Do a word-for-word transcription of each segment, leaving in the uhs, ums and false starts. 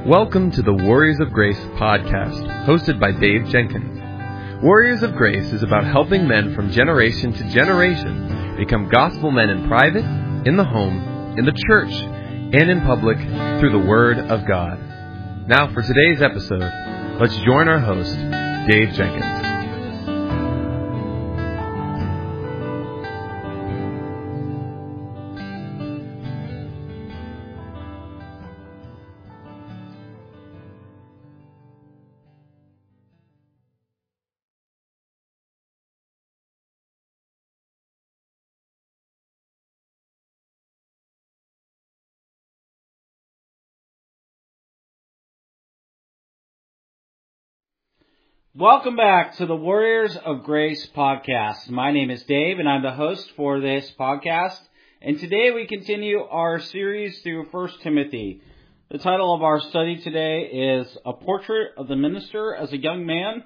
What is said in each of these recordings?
Welcome to the Warriors of Grace podcast, hosted by Dave Jenkins. Warriors of Grace is about helping men from generation to generation become gospel men in private, in the home, in the church, and in public through the Word of God. Now for today's episode, let's join our host, Dave Jenkins. Welcome back to the Warriors of Grace podcast. My name is Dave and I'm the host for this podcast. And today we continue our series through First Timothy. The title of our study today is A Portrait of the Minister as a Young Man.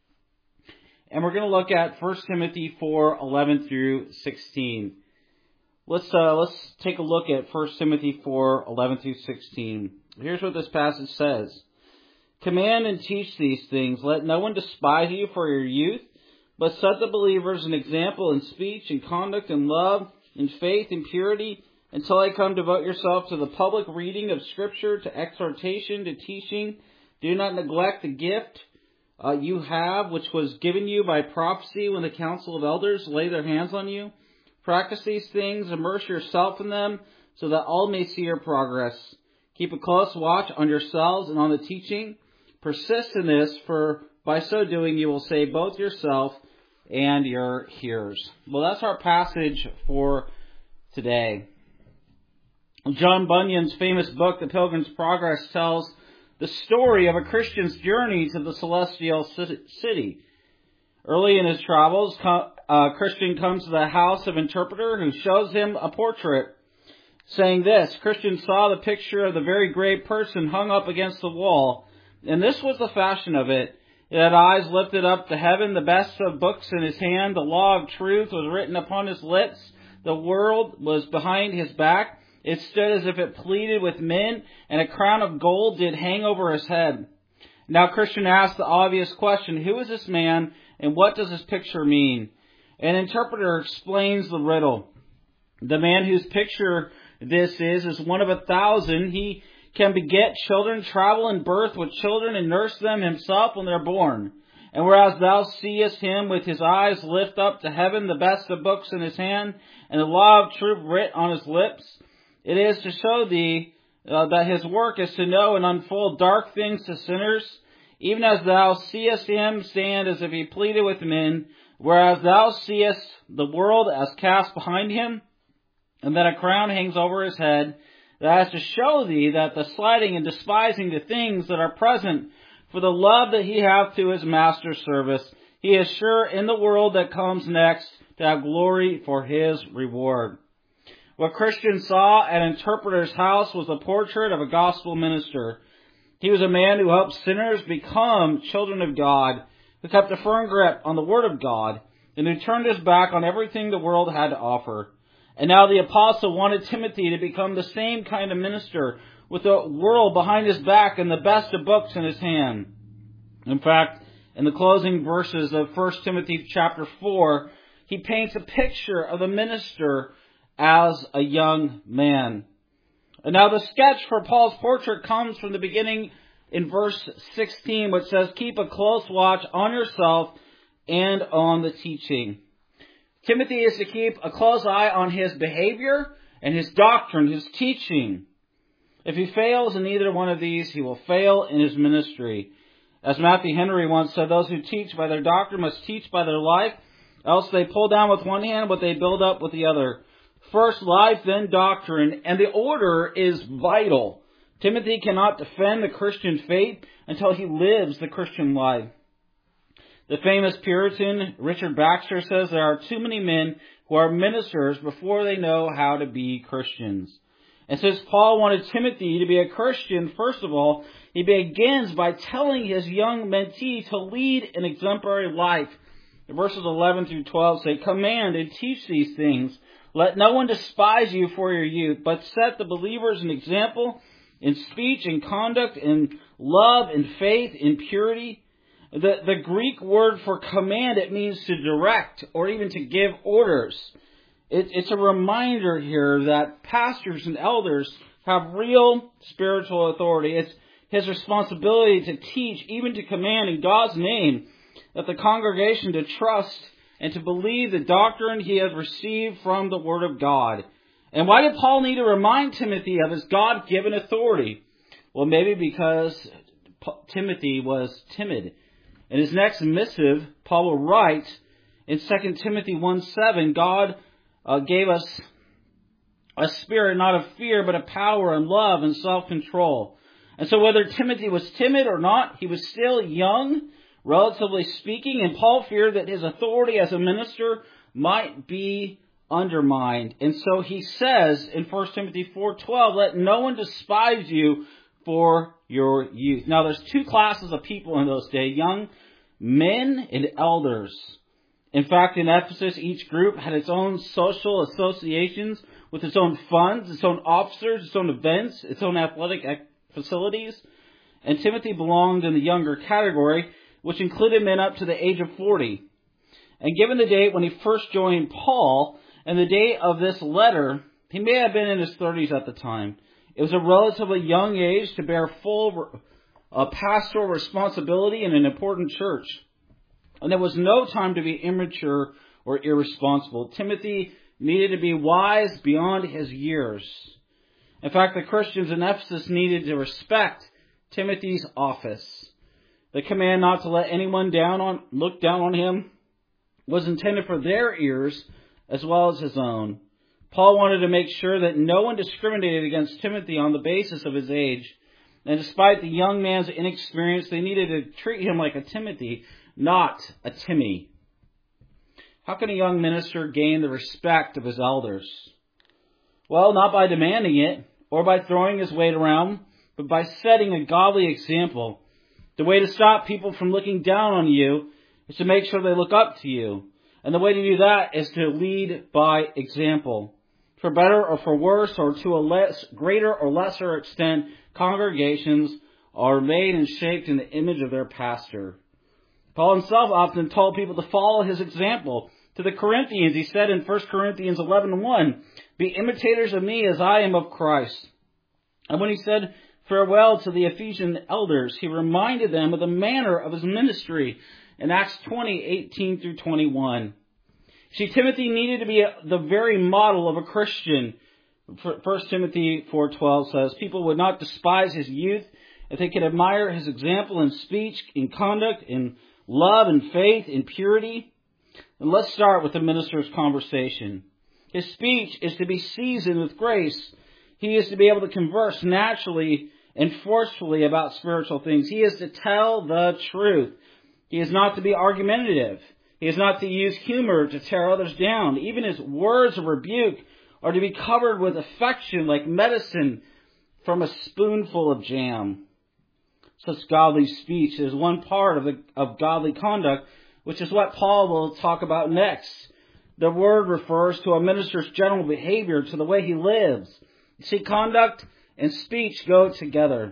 And we're going to look at First Timothy four, eleven through sixteen. Let's, uh, let's take a look at First Timothy four, eleven through sixteen. Here's what this passage says. Command and teach these things. Let no one despise you for your youth, but set the believers an example in speech and conduct and love, in faith and purity. Until I come, devote yourself to the public reading of Scripture, to exhortation, to teaching. Do not neglect the gift uh, you have, which was given you by prophecy when the council of elders lay their hands on you. Practice these things, immerse yourself in them, so that all may see your progress. Keep a close watch on yourselves and on the teaching. Persist in this, for by so doing you will save both yourself and your hearers. Well, that's our passage for today. John Bunyan's famous book, The Pilgrim's Progress, tells the story of a Christian's journey to the celestial city. Early in his travels, a Christian comes to the house of an interpreter who shows him a portrait, saying this: Christian saw the picture of the very great person hung up against the wall. And this was the fashion of it. It had eyes lifted up to heaven, the best of books in his hand, the law of truth was written upon his lips, the world was behind his back. It stood as if it pleaded with men, and a crown of gold did hang over his head. Now Christian asked the obvious question, who is this man, and what does this picture mean? An interpreter explains the riddle. The man whose picture this is is one of a thousand. He can beget children, travel in birth with children, and nurse them himself when they're born. And whereas thou seest him with his eyes lift up to heaven, the best of books in his hand, and the law of truth writ on his lips, it is to show thee uh, that his work is to know and unfold dark things to sinners, even as thou seest him stand as if he pleaded with men, whereas thou seest the world as cast behind him, and that a crown hangs over his head, that is to show thee that the slighting and despising the things that are present for the love that he hath to his master's service, he is sure in the world that comes next to have glory for his reward. What Christian saw at an interpreter's house was a portrait of a gospel minister. He was a man who helped sinners become children of God, who kept a firm grip on the Word of God, and who turned his back on everything the world had to offer. And now the apostle wanted Timothy to become the same kind of minister, with the world behind his back and the best of books in his hand. In fact, in the closing verses of First Timothy chapter four, he paints a picture of the minister as a young man. And now the sketch for Paul's portrait comes from the beginning in verse sixteen, which says, keep a close watch on yourself and on the teaching. Timothy is to keep a close eye on his behavior and his doctrine, his teaching. If he fails in either one of these, he will fail in his ministry. As Matthew Henry once said, those who teach by their doctrine must teach by their life, else they pull down with one hand what they build up with the other. First life, then doctrine, and the order is vital. Timothy cannot defend the Christian faith until he lives the Christian life. The famous Puritan Richard Baxter says there are too many men who are ministers before they know how to be Christians. And since Paul wanted Timothy to be a Christian, first of all, he begins by telling his young mentee to lead an exemplary life. The verses eleven through twelve say, command and teach these things. Let no one despise you for your youth, but set the believers an example in speech, in conduct, in love, in faith, in purity. The, the Greek word for command, it means to direct or even to give orders. It, it's a reminder here that pastors and elders have real spiritual authority. It's his responsibility to teach, even to command in God's name, that the congregation to trust and to believe the doctrine he has received from the Word of God. And why did Paul need to remind Timothy of his God-given authority? Well, maybe because Timothy was timid. In his next missive, Paul will write in Second Timothy one seven, God uh, gave us a spirit not of fear, but of power and love and self-control. And so whether Timothy was timid or not, he was still young, relatively speaking, and Paul feared that his authority as a minister might be undermined. And so he says in First Timothy four twelve, let no one despise you for your youth. Now there's two classes of people in those days, young men and elders. In fact, in Ephesus, each group had its own social associations with its own funds, its own officers, its own events, its own athletic facilities. And Timothy belonged in the younger category, which included men up to the age of forty. And given the date when he first joined Paul and the date of this letter, he may have been in his thirties at the time. It was a relatively young age to bear full uh, pastoral responsibility in an important church. And there was no time to be immature or irresponsible. Timothy needed to be wise beyond his years. In fact, the Christians in Ephesus needed to respect Timothy's office. The command not to let anyone down on, look down on him was intended for their ears as well as his own. Paul wanted to make sure that no one discriminated against Timothy on the basis of his age. And despite the young man's inexperience, they needed to treat him like a Timothy, not a Timmy. How can a young minister gain the respect of his elders? Well, not by demanding it or by throwing his weight around, but by setting a godly example. The way to stop people from looking down on you is to make sure they look up to you. And the way to do that is to lead by example. For better or for worse, or to a less, greater or lesser extent, congregations are made and shaped in the image of their pastor. Paul himself often told people to follow his example. To the Corinthians, he said in First Corinthians eleven one, be imitators of me as I am of Christ. And when he said farewell to the Ephesian elders, he reminded them of the manner of his ministry in Acts twenty eighteen through twenty-one. See, Timothy needed to be a, the very model of a Christian. First Timothy four twelve says, people would not despise his youth if they could admire his example in speech, in conduct, in love, in faith, in purity. And let's start with the minister's conversation. His speech is to be seasoned with grace. He is to be able to converse naturally and forcefully about spiritual things. He is to tell the truth. He is not to be argumentative. He is not to use humor to tear others down. Even his words of rebuke are to be covered with affection like medicine from a spoonful of jam. Such godly speech is one part of, the, of godly conduct, which is what Paul will talk about next. The word refers to a minister's general behavior, to the way he lives. You see, conduct and speech go together.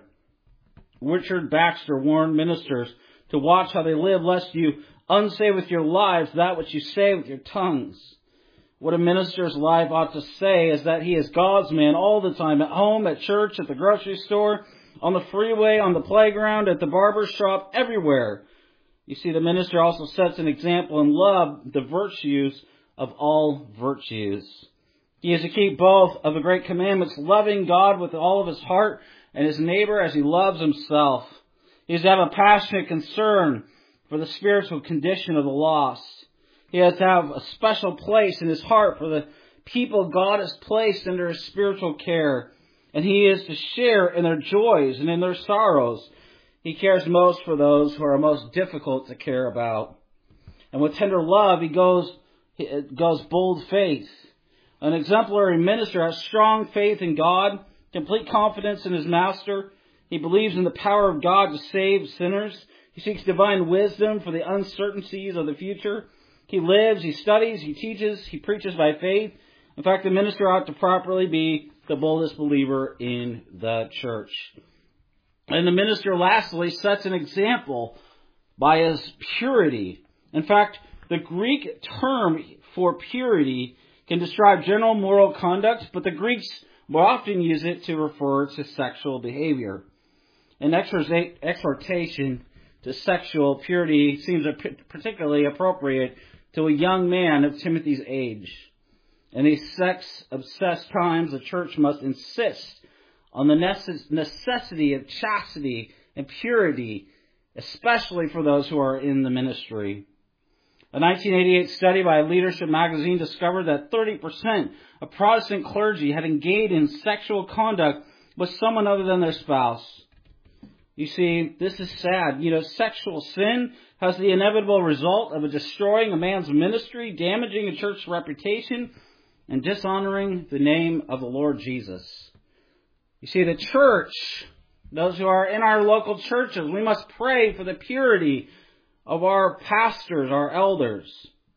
Richard Baxter warned ministers to watch how they live, lest you unsay with your lives that which you say with your tongues. What a minister's life ought to say is that he is God's man all the time, at home, at church, at the grocery store, on the freeway, on the playground, at the barber shop, everywhere. You see, the minister also sets an example in love, the virtues of all virtues. He is to keep both of the great commandments, loving God with all of his heart and his neighbor as he loves himself. He is to have a passionate concern for the spiritual condition of the lost. He has to have a special place in his heart for the people God has placed under his spiritual care. And he is to share in their joys and in their sorrows. He cares most for those who are most difficult to care about. And with tender love, he goes, he goes bold faith. An exemplary minister has strong faith in God, complete confidence in his master. He believes in the power of God to save sinners. He seeks divine wisdom for the uncertainties of the future. He lives, he studies, he teaches, he preaches by faith. In fact, the minister ought to properly be the boldest believer in the church. And the minister, lastly, sets an example by his purity. In fact, the Greek term for purity can describe general moral conduct, but the Greeks more often use it to refer to sexual behavior. An exhortation to sexual purity seems particularly appropriate to a young man of Timothy's age. In these sex-obsessed times, the church must insist on the necessity of chastity and purity, especially for those who are in the ministry. A nineteen eighty-eight study by Leadership Magazine discovered that thirty percent of Protestant clergy had engaged in sexual conduct with someone other than their spouse. You see, this is sad. You know, sexual sin has the inevitable result of destroying a man's ministry, damaging a church's reputation, and dishonoring the name of the Lord Jesus. You see, the church, those who are in our local churches, we must pray for the purity of our pastors, our elders.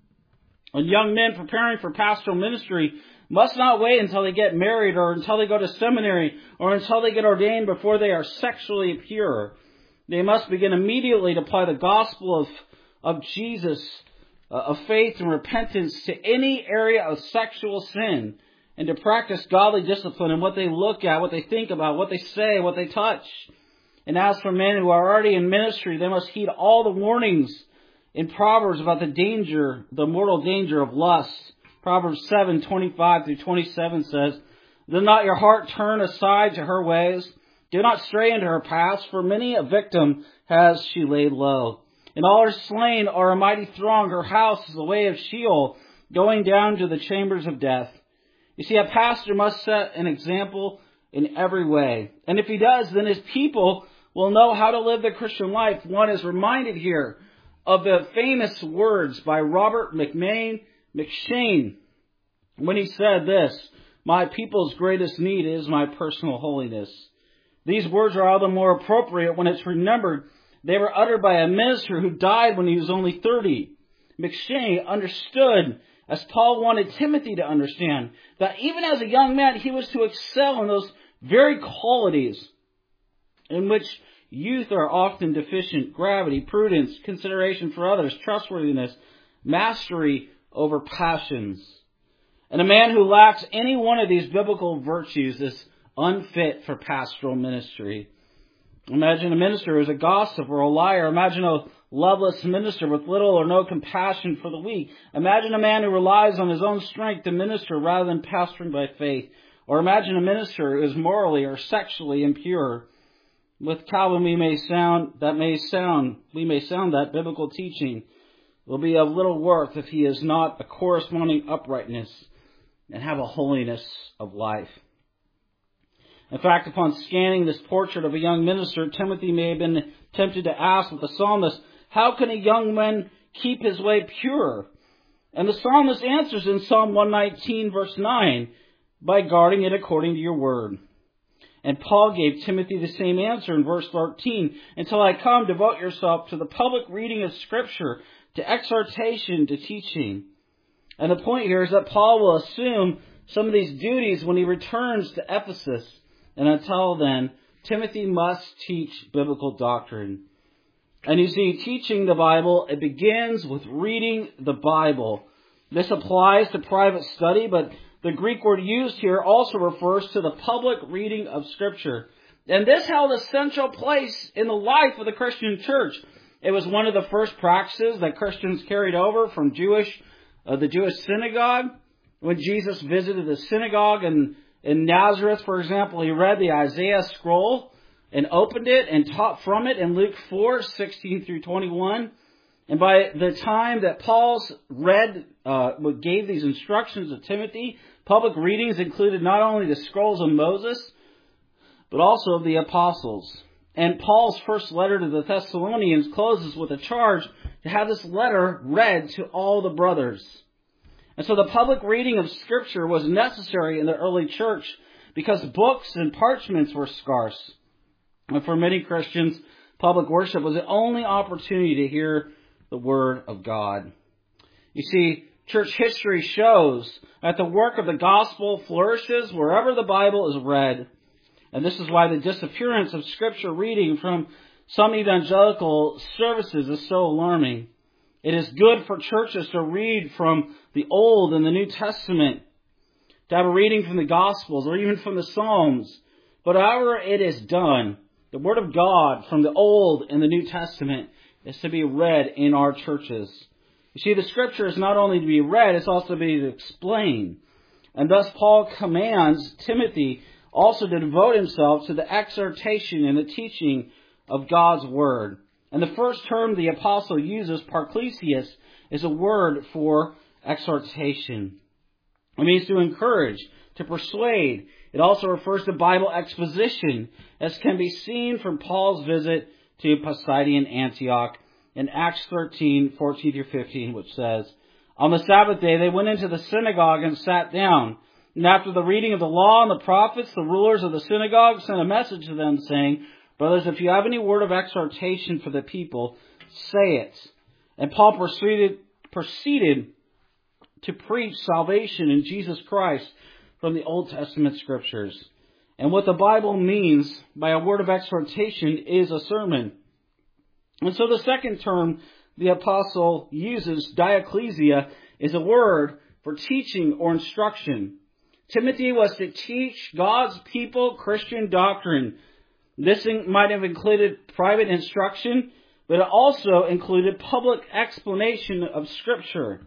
And young men preparing for pastoral ministry must not wait until they get married or until they go to seminary or until they get ordained before they are sexually pure. They must begin immediately to apply the gospel of, of Jesus, uh, of faith and repentance to any area of sexual sin, and to practice godly discipline in what they look at, what they think about, what they say, what they touch. And as for men who are already in ministry, they must heed all the warnings in Proverbs about the danger, the mortal danger of lust. Proverbs seven, twenty-five through twenty-seven says, "Do not your heart turn aside to her ways. Do not stray into her paths, for many a victim has she laid low. And all her slain are a mighty throng. Her house is the way of Sheol, going down to the chambers of death." You see, a pastor must set an example in every way. And if he does, then his people will know how to live the Christian life. One is reminded here of the famous words by Robert McMahon McShane when he said this, "My people's greatest need is my personal holiness." These words are all the more appropriate when it's remembered they were uttered by a minister who died when he was only thirty. McShane understood, as Paul wanted Timothy to understand, that even as a young man, he was to excel in those very qualities in which youth are often deficient: gravity, prudence, consideration for others, trustworthiness, mastery over passions. And a man who lacks any one of these biblical virtues is unfit for pastoral ministry. Imagine a minister who is a gossip or a liar. Imagine a loveless minister with little or no compassion for the weak. Imagine a man who relies on his own strength to minister rather than pastoring by faith. Or imagine a minister who is morally or sexually impure. With Calvin, we may sound that may sound we may sound that biblical teaching will be of little worth if he is not a corresponding uprightness and have a holiness of life. In fact, upon scanning this portrait of a young minister, Timothy may have been tempted to ask with the psalmist, how can a young man keep his way pure? And the psalmist answers in Psalm one nineteen, verse nine, by guarding it according to your word. And Paul gave Timothy the same answer in verse thirteen, until I come, devote yourself to the public reading of Scripture, to exhortation, to teaching. And the point here is that Paul will assume some of these duties when he returns to Ephesus. And until then, Timothy must teach biblical doctrine. And you see, teaching the Bible, it begins with reading the Bible. This applies to private study, but the Greek word used here also refers to the public reading of Scripture. And this held a central place in the life of the Christian church. It was one of the first practices that Christians carried over from Jewish, uh, the Jewish synagogue. When Jesus visited the synagogue in, in Nazareth, for example, he read the Isaiah scroll and opened it and taught from it in Luke four, sixteen through twenty-one. And by the time that Paul's read, uh, gave these instructions to Timothy, public readings included not only the scrolls of Moses, but also of the apostles. And Paul's first letter to the Thessalonians closes with a charge to have this letter read to all the brothers. And so the public reading of Scripture was necessary in the early church because books and parchments were scarce. And for many Christians, public worship was the only opportunity to hear the Word of God. You see, Church history shows that the work of the gospel flourishes wherever the Bible is read. And this is why the disappearance of Scripture reading from some evangelical services is so alarming. It is good for churches to read from the Old and the New Testament, to have a reading from the Gospels or even from the Psalms. But however it is done, the Word of God from the Old and the New Testament is to be read in our churches. You see, the Scripture is not only to be read, it's also to be explained. And thus Paul commands Timothy also to devote himself to the exhortation and the teaching of God's Word. And the first term the apostle uses, parklesias, is a word for exhortation. It means to encourage, to persuade. It also refers to Bible exposition, as can be seen from Paul's visit to Pisidian Antioch in Acts thirteen, fourteen through fifteen, which says, "On the Sabbath day they went into the synagogue and sat down. And after the reading of the law and the prophets, the rulers of the synagogue sent a message to them, saying, 'Brothers, if you have any word of exhortation for the people, say it.' And Paul proceeded, proceeded to preach salvation in Jesus Christ from the Old Testament Scriptures." And what the Bible means by a word of exhortation is a sermon. And so the second term the apostle uses, diacclesia, is a word for teaching or instruction. Timothy was to teach God's people Christian doctrine. This might have included private instruction, but it also included public explanation of Scripture.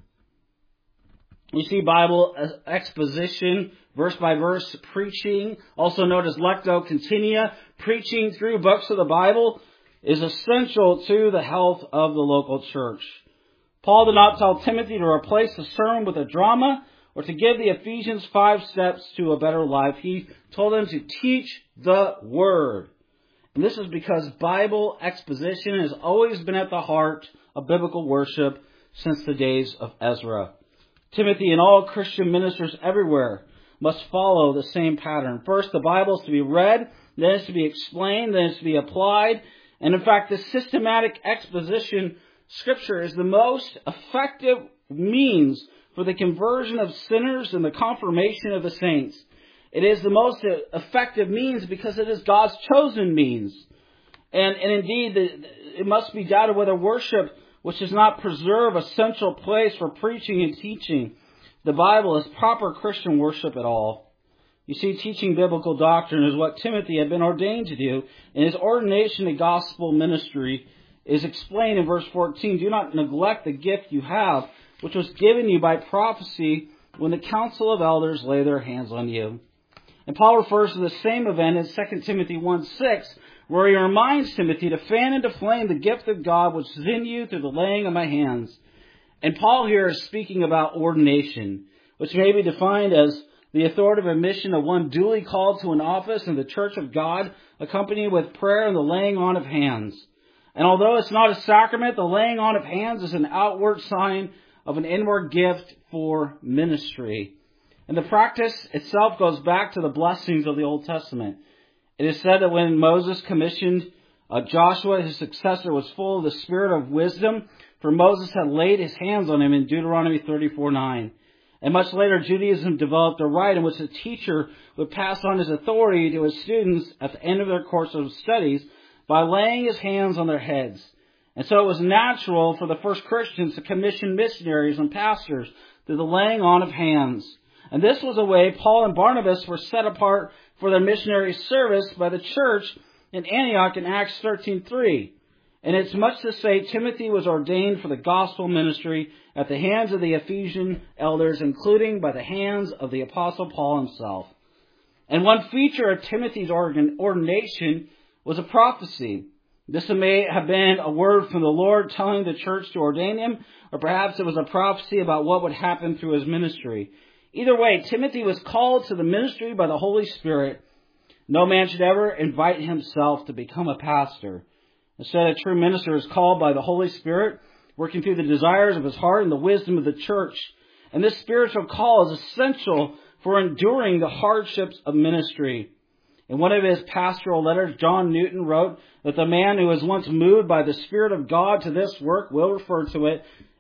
You see, Bible exposition, verse by verse preaching, also known as lectio continua, preaching through books of the Bible, is essential to the health of the local church. Paul did not tell Timothy to replace the sermon with a drama or to give the Ephesians five steps to a better life. He told him to teach the Word. And this is because Bible exposition has always been at the heart of biblical worship since the days of Ezra. Timothy and all Christian ministers everywhere must follow the same pattern. First, the Bible is to be read, then it's to be explained, then it's to be applied. And in fact, the systematic exposition Scripture is the most effective means for the conversion of sinners and the confirmation of the saints. It is the most effective means because it is God's chosen means. And, and indeed, the, it must be doubted whether worship, which does not preserve a central place for preaching and teaching the Bible, is proper Christian worship at all. You see, teaching biblical doctrine is what Timothy had been ordained to do, and his ordination to gospel ministry is explained in verse fourteen. "Do not neglect the gift you have, which was given you by prophecy when the council of elders lay their hands on you." And Paul refers to the same event in Second Timothy one six, where he reminds Timothy to fan into flame the gift of God which is in you through the laying of my hands. And Paul here is speaking about ordination, which may be defined as the authoritative admission of one duly called to an office in the church of God, accompanied with prayer and the laying on of hands. And although it's not a sacrament, the laying on of hands is an outward sign of an inward gift for ministry. And the practice itself goes back to the blessings of the Old Testament. It is said that when Moses commissioned uh, Joshua, his successor was full of the spirit of wisdom, for Moses had laid his hands on him in Deuteronomy thirty-four nine. And much later, Judaism developed a rite in which the teacher would pass on his authority to his students at the end of their course of studies by laying his hands on their heads. And so it was natural for the first Christians to commission missionaries and pastors through the laying on of hands. And this was a way Paul and Barnabas were set apart for their missionary service by the church in Antioch in Acts thirteen three. And it's much to say Timothy was ordained for the gospel ministry at the hands of the Ephesian elders, including by the hands of the Apostle Paul himself. And one feature of Timothy's ordination was a prophecy. This may have been a word from the Lord telling the church to ordain him, or perhaps it was a prophecy about what would happen through his ministry. Either way, Timothy was called to the ministry by the Holy Spirit. No man should ever invite himself to become a pastor. Instead, a true minister is called by the Holy Spirit, working through the desires of his heart and the wisdom of the church. And this spiritual call is essential for enduring the hardships of ministry. In one of his pastoral letters, John Newton wrote that the man who is once moved by the Spirit of God to this work will refer to it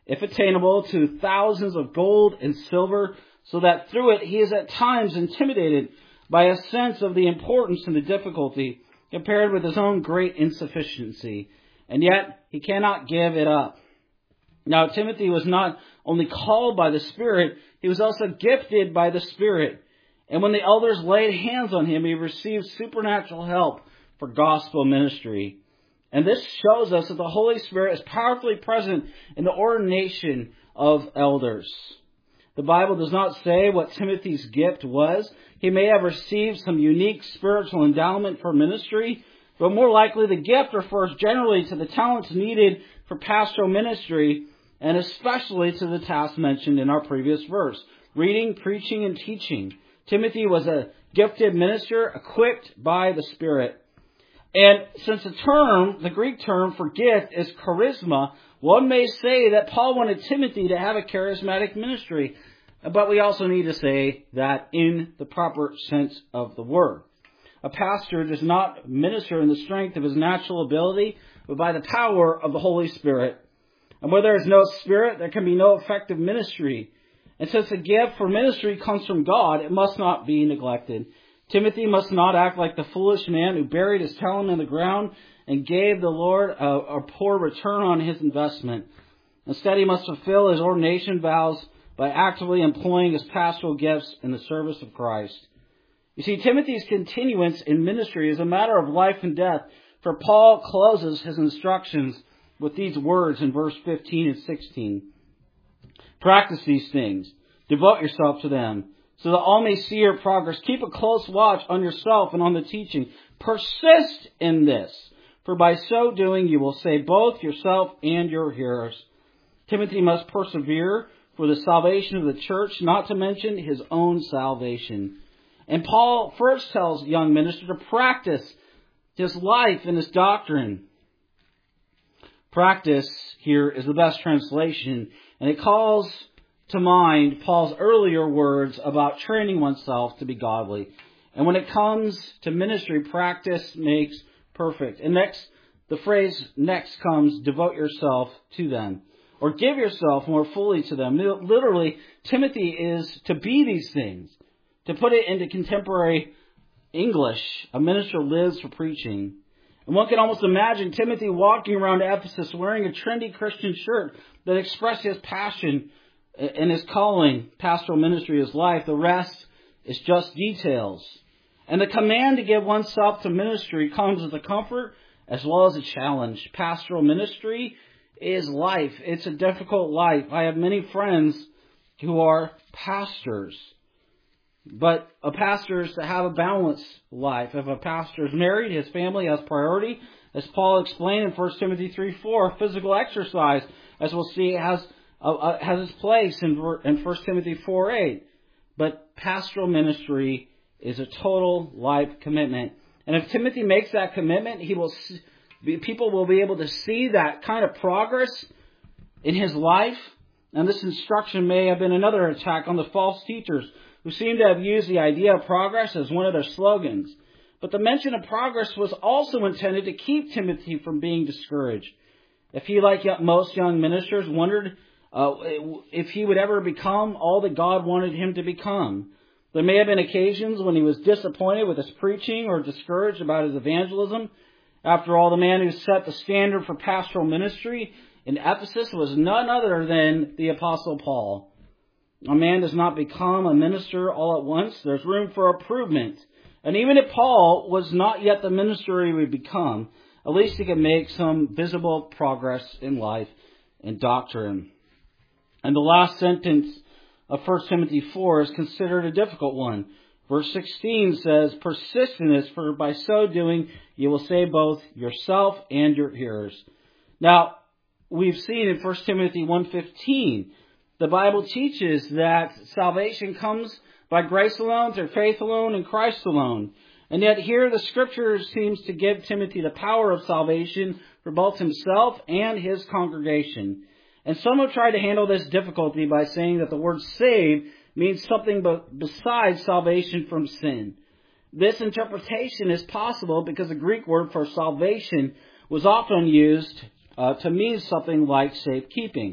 if attainable, to thousands of gold and silver, so that through it he is at times intimidated by a sense of the importance and the difficulty compared with his own great insufficiency. And yet he cannot give it up. Now, Timothy was not only called by the Spirit, he was also gifted by the Spirit. And when the elders laid hands on him, he received supernatural help for gospel ministry. And this shows us that the Holy Spirit is powerfully present in the ordination of elders. The Bible does not say what Timothy's gift was. He may have received some unique spiritual endowment for ministry, but more likely the gift refers generally to the talents needed for pastoral ministry, and especially to the tasks mentioned in our previous verse, reading, preaching, and teaching. Timothy was a gifted minister equipped by the Spirit. And since the term, the Greek term for gift is charisma, one may say that Paul wanted Timothy to have a charismatic ministry. But we also need to say that in the proper sense of the word. A pastor does not minister in the strength of his natural ability, but by the power of the Holy Spirit. And where there is no Spirit, there can be no effective ministry. And since the gift for ministry comes from God, it must not be neglected. Timothy must not act like the foolish man who buried his talent in the ground and gave the Lord a, a poor return on his investment. Instead, he must fulfill his ordination vows by actively employing his pastoral gifts in the service of Christ. You see, Timothy's continuance in ministry is a matter of life and death, for Paul closes his instructions with these words in verse fifteen and sixteen. Practice these things. Devote yourself to them, so that all may see your progress. Keep a close watch on yourself and on the teaching. Persist in this, for by so doing you will save both yourself and your hearers. Timothy must persevere for the salvation of the church, not to mention his own salvation. And Paul first tells young minister to practice his life and his doctrine. Practice here is the best translation, and it calls to mind Paul's earlier words about training oneself to be godly. And when it comes to ministry, practice makes perfect. And next, the phrase next comes, devote yourself to them, or give yourself more fully to them. Literally, Timothy is to be these things. To put it into contemporary English, a minister lives for preaching. And one can almost imagine Timothy walking around Ephesus wearing a trendy Christian shirt that expressed his passion and his calling, pastoral ministry, his life. The rest is just details. And the command to give oneself to ministry comes with a comfort as well as a challenge. Pastoral ministry is life. It's a difficult life. I have many friends who are pastors. But a pastor is to have a balanced life. If a pastor is married, his family has priority. As Paul explained in First Timothy three four, physical exercise, as we'll see, has uh, has its place in, in First Timothy four eight. But pastoral ministry is a total life commitment. And if Timothy makes that commitment, he will be, people will be able to see that kind of progress in his life. And this instruction may have been another attack on the false teachers who seem to have used the idea of progress as one of their slogans. But the mention of progress was also intended to keep Timothy from being discouraged. If he, like most young ministers, wondered uh, if he would ever become all that God wanted him to become. There may have been occasions when he was disappointed with his preaching or discouraged about his evangelism. After all, the man who set the standard for pastoral ministry in Ephesus was none other than the Apostle Paul. A man does not become a minister all at once. There's room for improvement. And even if Paul was not yet the minister he would become, at least he could make some visible progress in life and doctrine. And the last sentence of First Timothy four is considered a difficult one. Verse sixteen says, persist in this, for by so doing you will save both yourself and your hearers. Now, we've seen in First Timothy one fifteen, the Bible teaches that salvation comes by grace alone, through faith alone, and Christ alone. And yet here the Scripture seems to give Timothy the power of salvation for both himself and his congregation. And some have tried to handle this difficulty by saying that the word save means something besides salvation from sin. This interpretation is possible because the Greek word for salvation was often used uh, to mean something like safekeeping.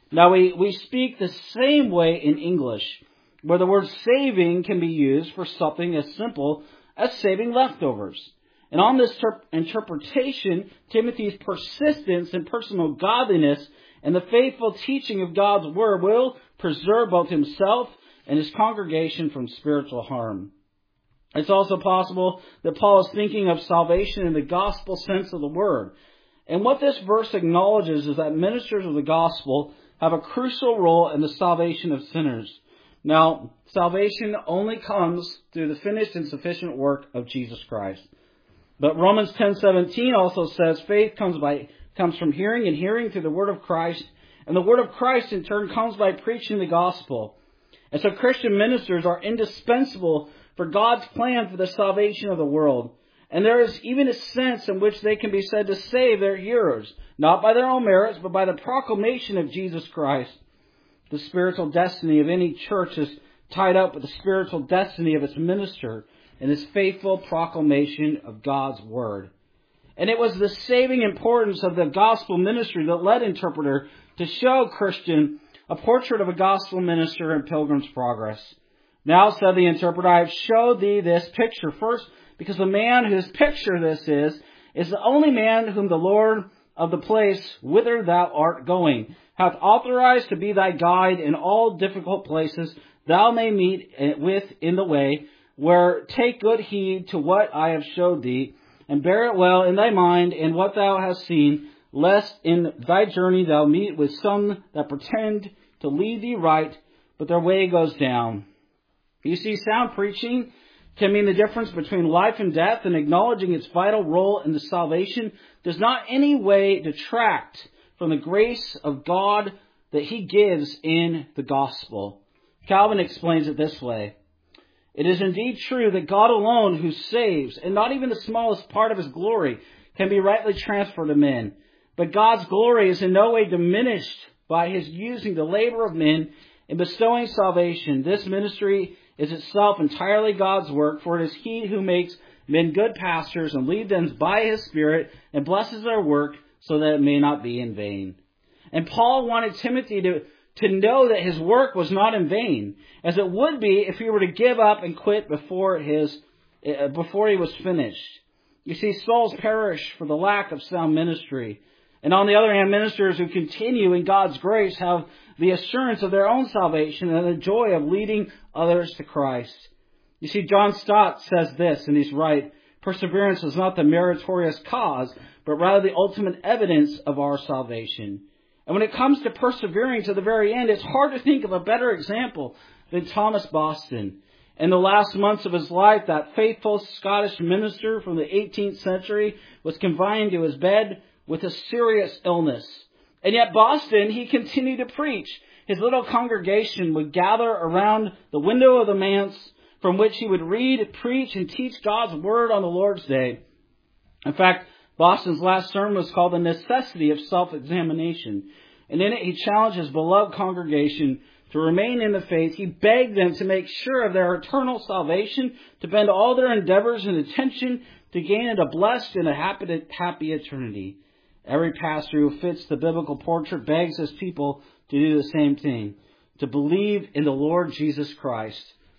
Now, we, we speak the same way in English, where the word saving can be used for something as simple as saving leftovers. And on this ter- interpretation, Timothy's persistence in personal godliness and the faithful teaching of God's Word will preserve both himself and his congregation from spiritual harm. It's also possible that Paul is thinking of salvation in the gospel sense of the word. And what this verse acknowledges is that ministers of the gospel have a crucial role in the salvation of sinners. Now, salvation only comes through the finished and sufficient work of Jesus Christ. But Romans ten seventeen also says faith comes by comes from hearing, and hearing through the word of Christ. And the word of Christ in turn comes by preaching the gospel. And so Christian ministers are indispensable for God's plan for the salvation of the world. And there is even a sense in which they can be said to save their hearers, not by their own merits, but by the proclamation of Jesus Christ. The spiritual destiny of any church is tied up with the spiritual destiny of its minister and his faithful proclamation of God's word. And it was the saving importance of the gospel ministry that led Interpreter to show Christian a portrait of a gospel minister in Pilgrim's Progress. Now, said the Interpreter, I have showed thee this picture first, because the man whose picture this is, is the only man whom the Lord of the place whither thou art going hath authorized to be thy guide in all difficult places thou may meet with in the way, where take good heed to what I have showed thee, and bear it well in thy mind in what thou hast seen, lest in thy journey thou meet with some that pretend to lead thee right, but their way goes down. You see, sound preaching can mean the difference between life and death, and acknowledging its vital role in the salvation does not in any way detract from the grace of God that he gives in the gospel. Calvin explains it this way. It is indeed true that God alone who saves, and not even the smallest part of his glory, can be rightly transferred to men. But God's glory is in no way diminished by his using the labor of men in bestowing salvation. This ministry is itself entirely God's work, for it is he who makes men good pastors and leads them by his Spirit and blesses their work so that it may not be in vain. And Paul wanted Timothy to to know that his work was not in vain, as it would be if he were to give up and quit before his uh, before he was finished. You see, souls perish for the lack of sound ministry. And on the other hand, ministers who continue in God's grace have the assurance of their own salvation and the joy of leading others to Christ. You see, John Stott says this, and he's right, perseverance is not the meritorious cause, but rather the ultimate evidence of our salvation. And when it comes to persevering to the very end, it's hard to think of a better example than Thomas Boston. In the last months of his life, that faithful Scottish minister from the eighteenth century was confined to his bed with a serious illness. And yet Boston, he continued to preach. His little congregation would gather around the window of the manse from which he would read, preach, and teach God's word on the Lord's day. In fact, Boston's last sermon was called The Necessity of Self-Examination. And in it, he challenged his beloved congregation to remain in the faith. He begged them to make sure of their eternal salvation, to bend all their endeavors and attention to gain it a blessed and a happy, happy eternity. Every pastor who fits the biblical portrait begs his people to do the same thing, to believe in the Lord Jesus Christ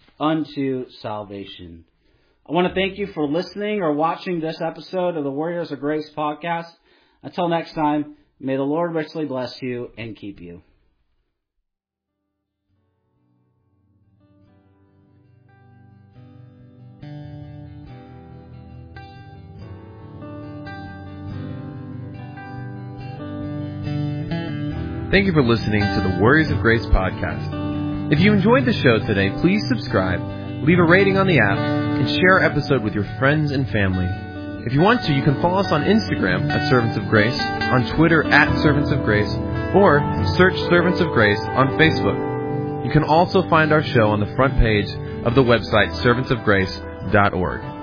unto salvation. I want to thank you for listening or watching this episode of the Warriors of Grace podcast. Until next time, may the Lord richly bless you and keep you. Thank you for listening to the Warriors of Grace podcast. If you enjoyed the show today, please subscribe, leave a rating on the app, and share our episode with your friends and family. If you want to, you can follow us on Instagram at Servants of Grace, on Twitter at Servants of Grace, or search Servants of Grace on Facebook. You can also find our show on the front page of the website servants of grace dot org.